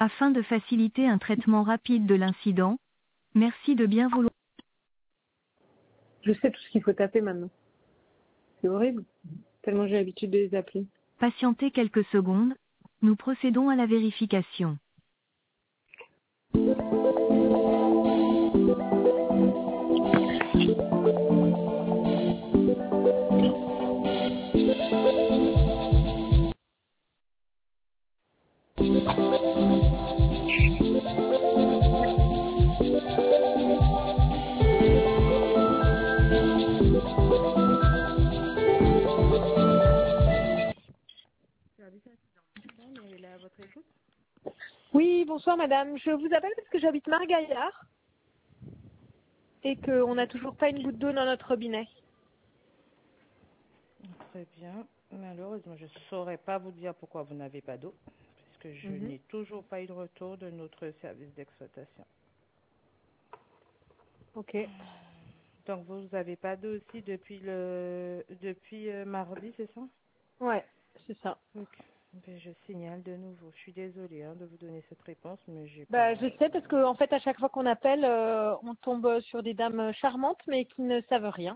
Afin de faciliter un traitement rapide de l'incident, merci de bien vouloir. Je sais tout ce qu'il faut taper maintenant. C'est horrible. Tellement j'ai l'habitude de les appeler. Patienter quelques secondes, nous procédons à la vérification. Oui, bonsoir madame. Je vous appelle parce que j'habite Margaillard et qu'on n'a toujours pas une goutte d'eau dans notre robinet. Très bien. Malheureusement, je ne saurais pas vous dire pourquoi vous n'avez pas d'eau, puisque je n'ai toujours pas eu de retour de notre service d'exploitation. Ok. Donc, vous n'avez pas d'eau aussi depuis mardi, c'est ça? Ouais, c'est ça. Ok. Ben, je signale de nouveau. Je suis désolée de vous donner cette réponse, mais j'ai Bah, pas. je sais parce que en fait, à chaque fois qu'on appelle, on tombe sur des dames charmantes mais qui ne savent rien.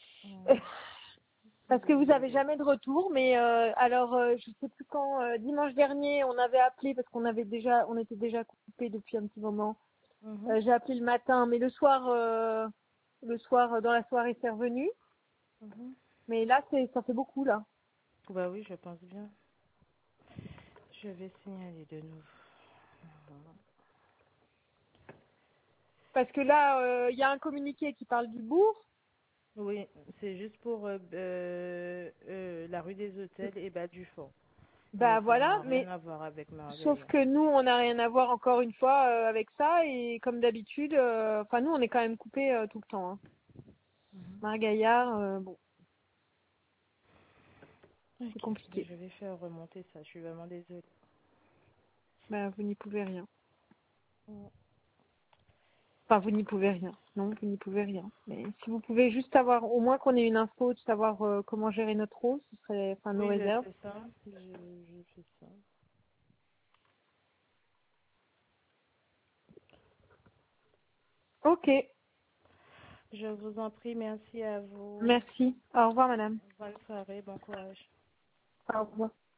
Parce que vous n'avez jamais de retour, mais je sais plus quand, dimanche dernier, on avait appelé parce on était déjà coupé depuis un petit moment. J'ai appelé le matin, mais le soir, dans la soirée, c'est revenu. Mais là, ça fait beaucoup là. Bah oui, je pense bien. Je vais signaler de nouveau. Parce que là, il y a un communiqué qui parle du bourg. Oui, c'est juste pour la rue des Hôtels et bas du Fort. Bah Ça n'a voilà, rien mais à voir avec sauf Margaïa. que nous, on n'a rien à voir encore une fois avec ça. Et comme d'habitude, nous, on est quand même coupé tout le temps. Hein. Margaillard, bon, Ok, c'est mais compliqué. je vais faire remonter ça. Je suis vraiment désolée. Bah, vous n'y pouvez rien. Mm. Enfin, vous n'y pouvez rien. Non, vous n'y pouvez rien. Mais si vous pouvez juste avoir, au moins qu'on ait une info, de savoir comment gérer notre eau, ce serait, enfin, nos Oui, je réserves. fais ça. Je fais ça. Ok, Je vous en prie, merci à vous. merci. Au revoir, madame. Bonne soirée, bon courage. Au revoir.